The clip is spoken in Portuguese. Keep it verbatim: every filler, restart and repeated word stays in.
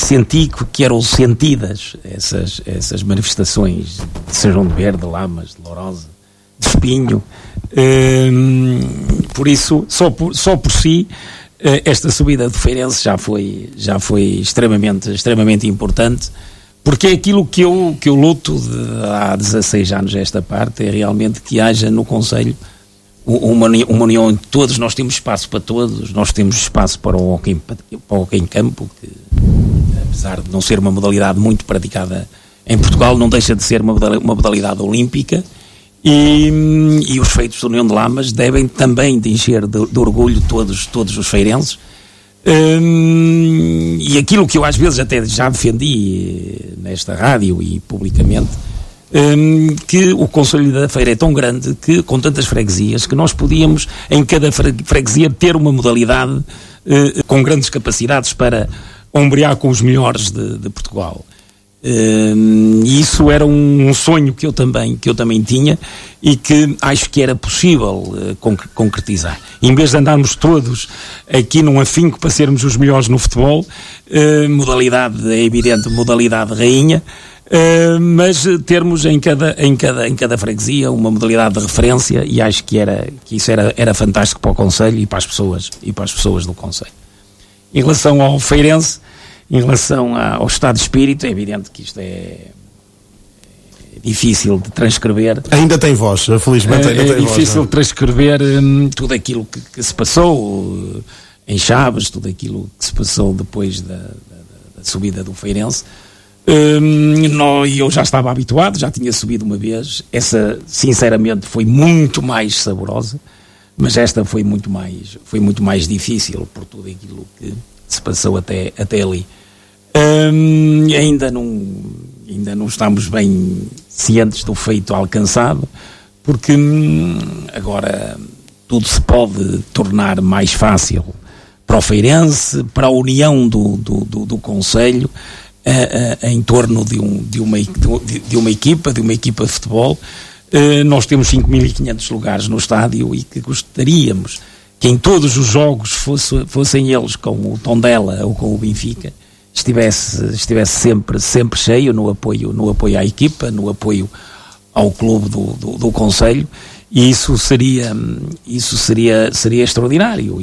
senti que eram sentidas essas, essas manifestações de São João de Verde, de Lamas, de Lourosa, de Espinho. Hum, por isso, só por, só por si, esta subida do Feirense já foi, já foi extremamente, extremamente importante, porque é aquilo que eu, que eu luto de, há dezasseis anos esta parte, é realmente que haja no Conselho uma, uma união em todos. Nós temos espaço para todos, nós temos espaço para o hockey, para o hockey em campo, que apesar de não ser uma modalidade muito praticada em Portugal, não deixa de ser uma modalidade, uma modalidade olímpica, e, e os feitos da União de Lamas devem também de encher de, de orgulho todos, todos os feirenses. Hum, e aquilo que eu às vezes até já defendi nesta rádio e publicamente, hum, que o Conselho da Feira é tão grande, que com tantas freguesias, que nós podíamos em cada freguesia ter uma modalidade uh, com grandes capacidades para ombrear com os melhores de, de Portugal. Uh, e isso era um, um sonho que eu também que eu também tinha e que acho que era possível uh, conc- concretizar. Em vez de andarmos todos aqui num afinco para sermos os melhores no futebol, uh, modalidade, é evidente, modalidade rainha, uh, mas termos em cada, em, cada, em cada freguesia uma modalidade de referência, e acho que, era, que isso era, era fantástico para o Conselho e para as pessoas, e para as pessoas do Conselho. Em relação ao Feirense, em relação ao estado de espírito, é evidente que isto é, é difícil de transcrever. Ainda tem voz, felizmente ainda é, tem voz. É difícil voz, de transcrever hum, tudo aquilo que, que se passou uh, em Chaves, tudo aquilo que se passou depois da, da, da subida do Feirense. Hum, não, eu já estava habituado, já tinha subido uma vez. Essa, sinceramente, foi muito mais saborosa, mas esta foi muito mais, foi muito mais difícil por tudo aquilo que se passou até, até ali. Hum, ainda, não, ainda não estamos bem cientes do feito alcançado, porque hum, agora tudo se pode tornar mais fácil para o Feirense, para a união do, do, do, do Conselho, a, a, a, em torno de, um, de, uma, de, de uma equipa, de uma equipa de futebol. Uh, nós temos cinco mil e quinhentos lugares no estádio e que gostaríamos que em todos os jogos, fosse, fossem eles com o Tondela ou com o Benfica, estivesse, estivesse sempre, sempre cheio no apoio, no apoio à equipa, no apoio ao clube do, do, do Conselho, e isso seria, isso seria, seria extraordinário.